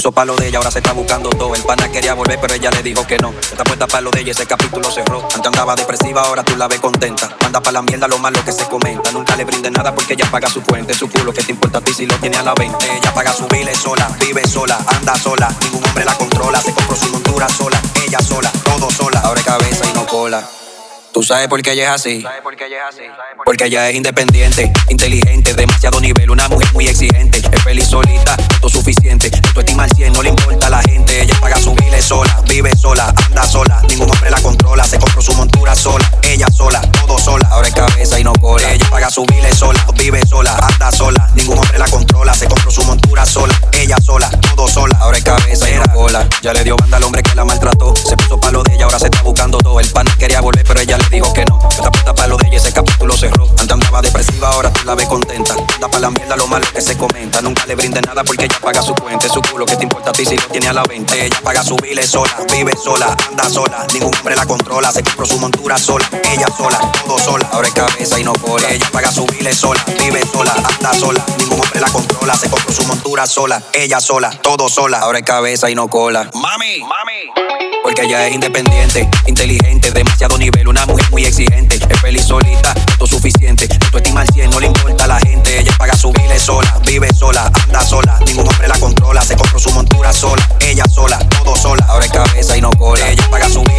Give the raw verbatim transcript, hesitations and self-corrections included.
puso pa' lo de ella, ahora se está buscando todo. El pana quería volver, pero ella le dijo que no. Está puesta pa' lo de ella, ese capítulo cerró. Antes andaba depresiva, ahora tú la ves contenta. Manda pa' la mierda lo malo que se comenta. Nunca le brinde nada porque ella paga su cuenta. Su culo, que te importa a ti si lo tiene a la venta. Ella paga su bile sola, vive sola, anda sola. Ningún hombre la controla, se compró su montura sola. Ella sola, todo sola, ahora es cabeza y no cola. ¿Tú sabes por qué ella es así? Porque ella es independiente, inteligente, demasiado nivel, una mujer muy exigente. Es feliz solita, todo suficiente. Tu estima al cien, no le importa a la gente. Ella paga su bile sola, vive sola, anda sola. Ningún hombre la controla, se compró su montura sola. Ella sola, todo sola, ahora es cabeza y no cola. Ella paga su bile sola, vive sola, anda sola. Ningún hombre la controla, se compró su montura sola. Ella sola, todo sola, ahora es cabeza y no cola. Ya le dio banda al hombre que la maltrató. Se puso pa' lo de ella, ahora se está buscando todo. El pan quería volver, pero ella le dijo que no. Está puesta pa' lo de ella, ese capítulo cerró. Antes andaba depresiva, ahora tú la ves contenta. Da pa' la mierda lo malo que se comenta. Nunca le brinde nada porque ella paga su cuenta. Su culo, que te importa a ti si lo tiene a la venta. Ella paga su bile sola, vive sola, anda sola. Ningún hombre la controla, se compró su montura sola. Ella sola, todo sola, ahora es cabeza y no cola. Ella paga su bile sola, vive sola, anda sola. Ningún hombre la controla, se compró su montura sola. Ella sola, todo sola, ahora es cabeza y no cola. Mami, mami. Porque ella es independiente, inteligente, demasiado nivel, una mujer muy exigente. Es feliz solita, todo suficiente. Tu estima al cien, no le importa a la gente. Ella paga su bile sola, vive sola, anda sola. Ningún hombre la controla, se compró su montura sola. Ella sola, todo sola, ahora es cabeza y no cola. Ella paga su bile